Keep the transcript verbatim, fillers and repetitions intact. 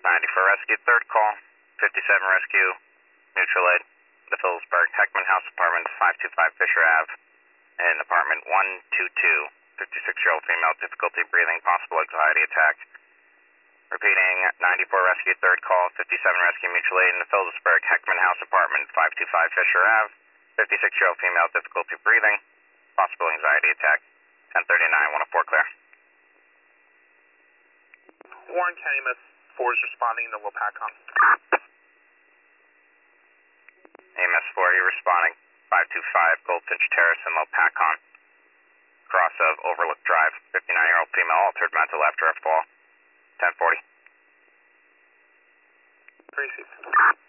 ninety-four rescue, third call, fifty-seven rescue, mutual aid, the Phillipsburg Heckman House, apartment five two five Fisher Avenue, and apartment one two two, fifty-six-year-old female, difficulty breathing, possible anxiety attack. Repeating, ninety-four rescue, third call, fifty-seven rescue, mutual aid in the Phillipsburg Heckman House, apartment five two five Fisher Avenue, fifty-six-year-old female, difficulty breathing, possible anxiety attack. ten thirty-nine, one oh four clear. Warren County M S four is responding to Lopakon. A M S four, you're responding. five two five Goldfinch Terrace in Lopakon. Cross of Overlook Drive. fifty-nine-year-old female altered mental after a fall. ten forty. Received.